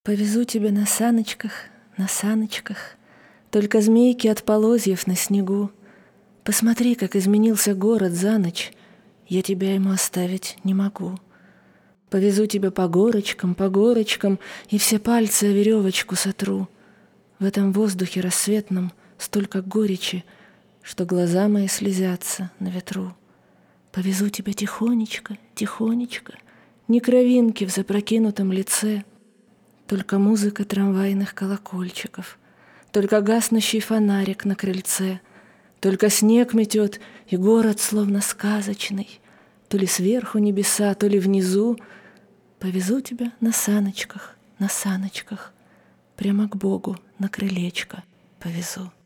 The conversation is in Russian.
Повезу тебя на саночках, на саночках, только змейки от полозьев на снегу. Посмотри, как изменился город за ночь, я тебя ему оставить не могу. Повезу тебя по горочкам, и все пальцы о веревочку сотру. В этом воздухе рассветном столько горечи, что глаза мои слезятся на ветру. Повезу тебя тихонечко, тихонечко, ни кровинки в запрокинутом лице, только музыка трамвайных колокольчиков, только гаснущий фонарик на крыльце, только снег метет, и город словно сказочный, то ли сверху небеса, то ли внизу. Повезу тебя на саночках, прямо к Богу на крылечко повезу.